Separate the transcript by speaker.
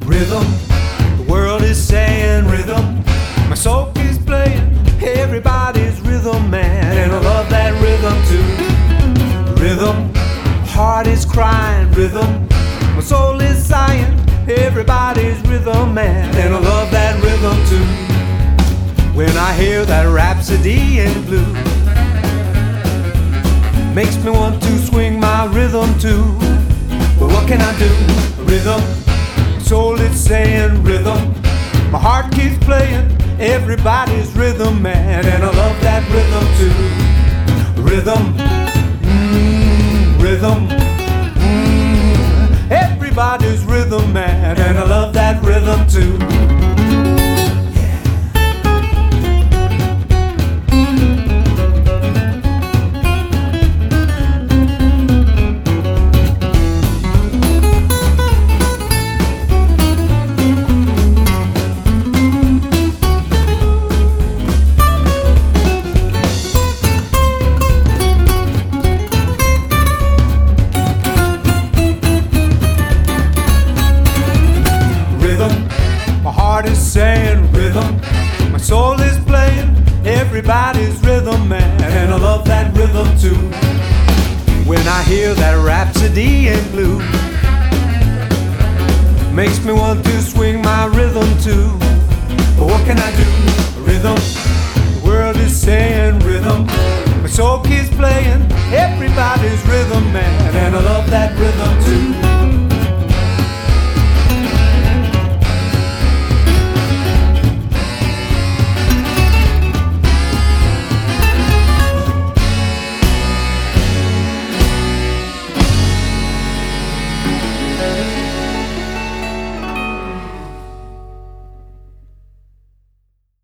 Speaker 1: Rhythm, the world is saying rhythm. My soul is playing, everybody's rhythm man, and I love that rhythm too. Rhythm, heart is crying, rhythm. My soul is sighing, everybody's rhythm man, and I love that rhythm too. When I hear that rhapsody in blue, makes me want to swing my rhythm too. But what can I do? Rhythm, soul is saying rhythm. My heart keeps playing, everybody's rhythm man, and I love that rhythm too. Rhythm, rhythm, everybody's rhythm man, and I love that rhythm too. My heart is saying rhythm, my soul is playing, everybody's rhythm man, and I love that rhythm too. When I hear that rhapsody in blue, makes me want to swing my rhythm too. But what can I do? Rhythm, the world is saying rhythm, my soul keeps playing, everybody's rhythm man, and I love that rhythm too.